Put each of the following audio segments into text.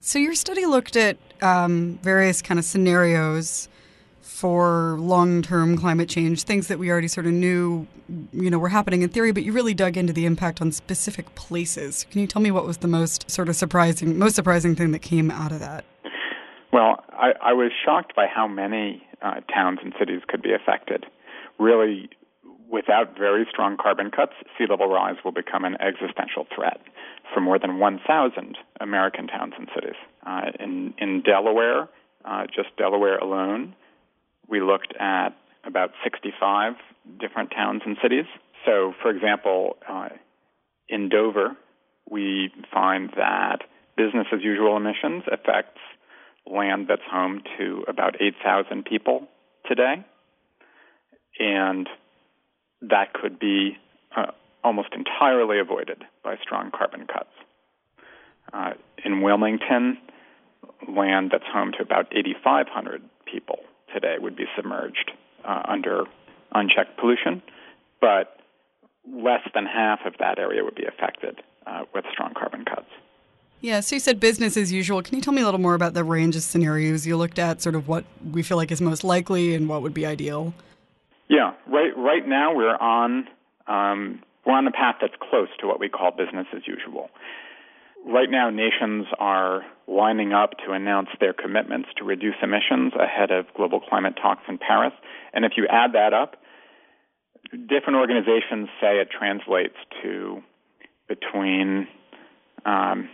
So your study looked at various kind of scenarios for long-term climate change, things that we already sort of knew, were happening in theory, but you really dug into the impact on specific places. Can you tell me what was the most surprising thing that came out of that? Well, I was shocked by how many towns and cities could be affected. Really, without very strong carbon cuts, sea level rise will become an existential threat for more than 1,000 American towns and cities. In Delaware, just Delaware alone, we looked at about 65 different towns and cities. So, for example, in Dover, we find that business as usual emissions affects land that's home to about 8,000 people today. And that could be almost entirely avoided by strong carbon cuts. In Wilmington, land that's home to about 8,500 people today would be submerged under unchecked pollution, but less than half of that area would be affected with strong carbon cuts. Yeah, so you said business as usual. Can you tell me a little more about the range of scenarios you looked at, sort of what we feel like is most likely and what would be ideal? Yeah, right now we're on a path that's close to what we call business as usual. Right now, nations are lining up to announce their commitments to reduce emissions ahead of global climate talks in Paris. And if you add that up, different organizations say it translates to between 2.7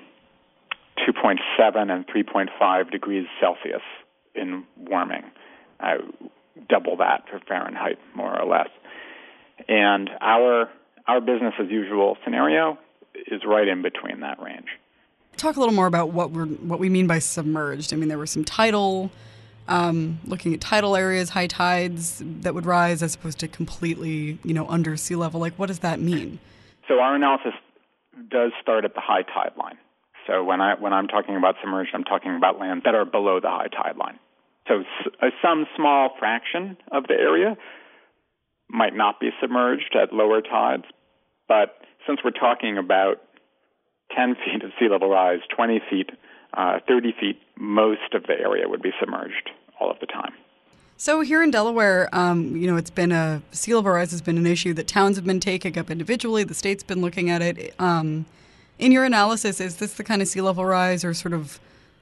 and 3.5 degrees Celsius in warming. Double that for Fahrenheit, more or less. And our business as usual scenario is right in between that range. Talk a little more about what we mean by submerged. I mean, there was some tidal, looking at tidal areas, high tides that would rise as opposed to completely, under sea level. Like, what does that mean? So our analysis does start at the high tide line. So when I'm talking about submerged, I'm talking about lands that are below the high tide line. So some small fraction of the area might not be submerged at lower tides, but since we're talking about 10 feet of sea level rise, 20 feet, 30 feet, most of the area would be submerged all of the time. So here in Delaware, it's been sea level rise has been an issue that towns have been taking up individually. The state's been looking at it. In your analysis, is this the kind of sea level rise or sort of,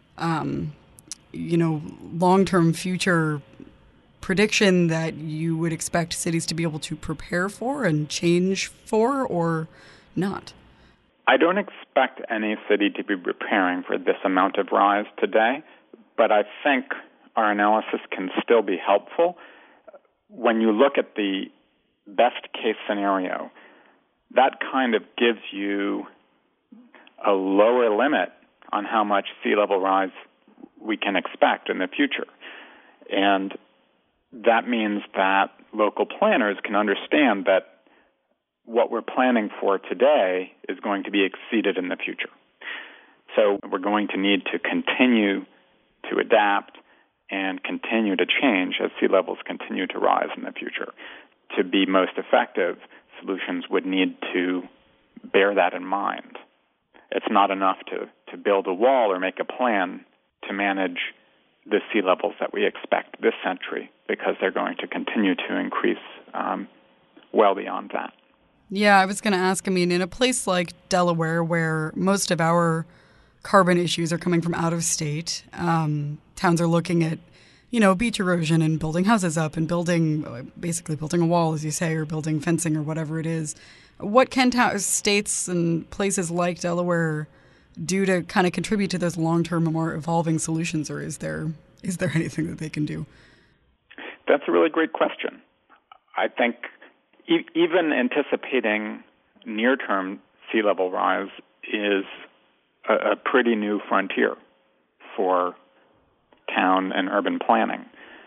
long-term future prediction that you would expect cities to be able to prepare for and change for, or not? I don't expect any city to be preparing for this amount of rise today, but I think our analysis can still be helpful. When you look at the best case scenario, that kind of gives you a lower limit on how much sea level rise we can expect in the future. And that means that local planners can understand that what we're planning for today is going to be exceeded in the future. So we're going to need to continue to adapt and continue to change as sea levels continue to rise in the future. To be most effective, solutions would need to bear that in mind. It's not enough to build a wall or make a plan to manage the sea levels that we expect this century, because they're going to continue to increase well beyond that. Yeah, I was going to ask, in a place like Delaware, where most of our carbon issues are coming from out of state, towns are looking at, beach erosion and building houses up and basically building a wall, as you say, or building fencing or whatever it is. What can states and places like Delaware do to kind of contribute to those long-term, more evolving solutions, or is there anything that they can do? That's a really great question. I think even anticipating near-term sea level rise is a pretty new frontier for town and urban planning.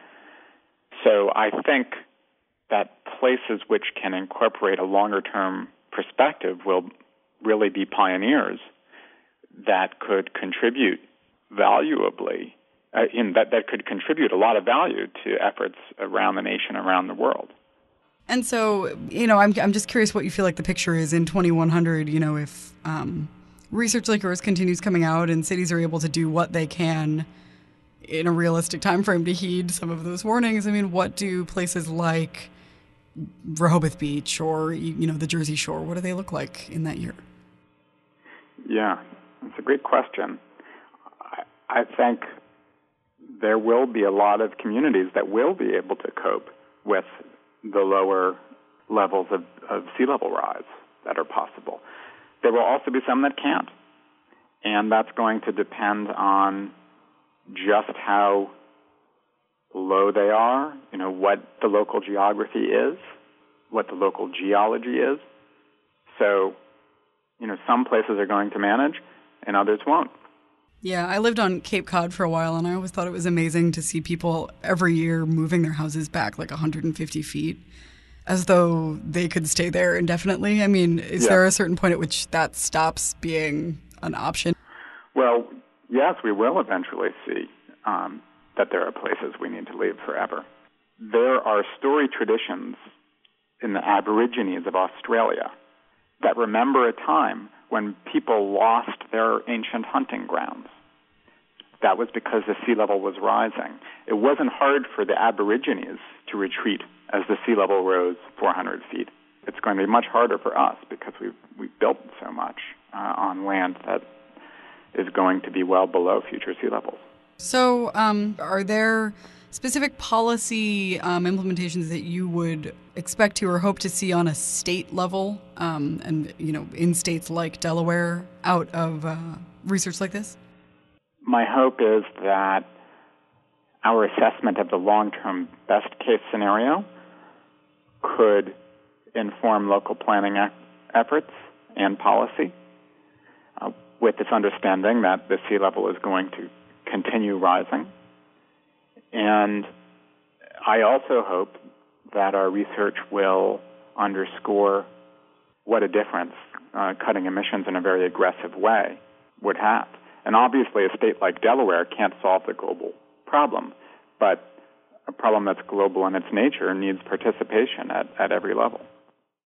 So I think that places which can incorporate a longer-term perspective will really be pioneers that could contribute valuably, that could contribute a lot of value to efforts around the nation, around the world. And so, I'm just curious what you feel like the picture is in 2100, if research like yours continues coming out and cities are able to do what they can in a realistic time frame to heed some of those warnings, I mean, what do places like Rehoboth Beach or, the Jersey Shore, what do they look like in that year? Yeah, it's a great question. I think there will be a lot of communities that will be able to cope with the lower levels of sea level rise that are possible. There will also be some that can't, and that's going to depend on just how low they are, what the local geography is, what the local geology is. So, some places are going to manage and others won't. Yeah, I lived on Cape Cod for a while, and I always thought it was amazing to see people every year moving their houses back like 150 feet as though they could stay there indefinitely. I mean, is there a certain point at which that stops being an option? Well, yes, we will eventually see that there are places we need to leave forever. There are story traditions in the Aborigines of Australia that remember a time when people lost their ancient hunting grounds. That was because the sea level was rising. It wasn't hard for the Aborigines to retreat as the sea level rose 400 feet. It's going to be much harder for us because we've built so much on land that is going to be well below future sea levels. So are there specific policy implementations that you would expect to or hope to see on a state level and, in states like Delaware out of research like this? My hope is that our assessment of the long-term best-case scenario could inform local planning efforts and policy with this understanding that the sea level is going to continue rising. And I also hope that our research will underscore what a difference cutting emissions in a very aggressive way would have. And obviously, a state like Delaware can't solve the global problem, but a problem that's global in its nature needs participation at every level.